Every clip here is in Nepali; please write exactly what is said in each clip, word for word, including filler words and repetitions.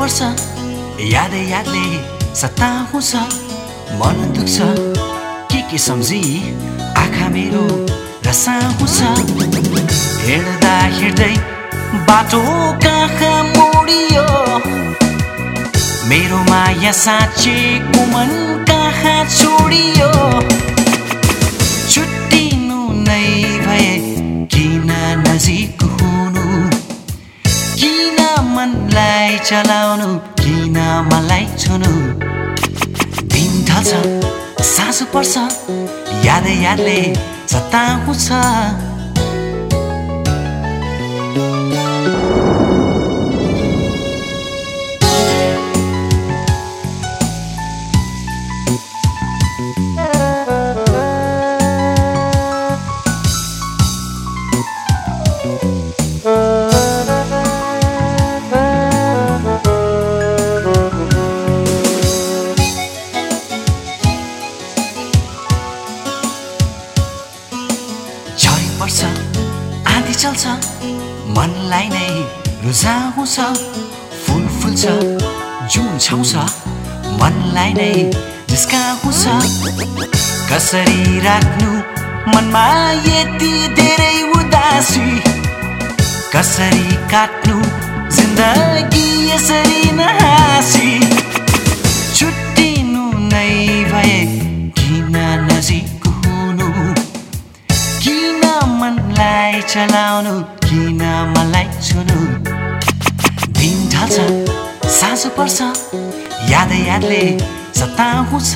पर्छ यादै यादले सताउँछ मन दुख्छ के के सम्झी आँखा मेरो रसाउँछ हिँड्दा हिँड्दै बाटो कहाँ मोडियो मेरो माया साँचेको मन कहाँ छोडियो छुट्टिनु नै भए किन नजिक हुनु किन मनलाई चलाउनु किन मलाई छुनु दिन ढल्छ साँझ पर्छ यादै यादले सताउँछ आँधी चल्छ मनलाई नै रुझाउँछ फुल फुल्छ जुन छाउँछ मनलाई नै जिस्काउँछ कसरी राख्नु मनमा यति धेरै उदासी कसरी काट्नु जिन्दगी यसरी नहाँसी छुट्टिनु नै भए किन नजिक हुनु किन मनलाई चलाउनु किन मलाई छुनु दिन ढल्छ साँझ पर्छ यादै यादले सताउँछ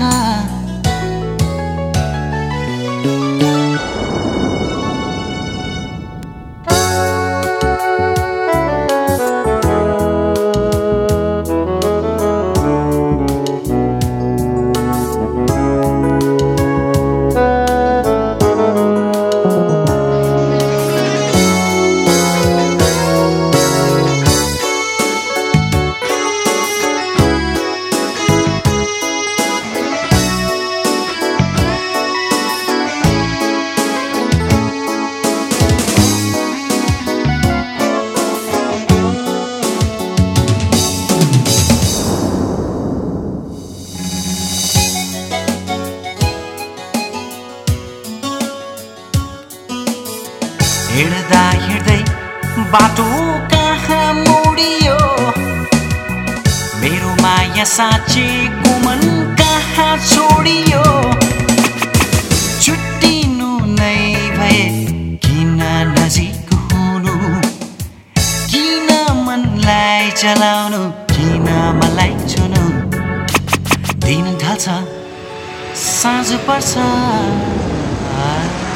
हिँड्दा हिँड्दै बाटो कहाँ मोडियो मेरो माया साँचेको मन कहाँ छोडियो छुट्टिनु नै भए किन नजिक हुनु किन मनलाई चलाउनु किन मलाई छुनु दिन ढल्छ साँझ पर्छ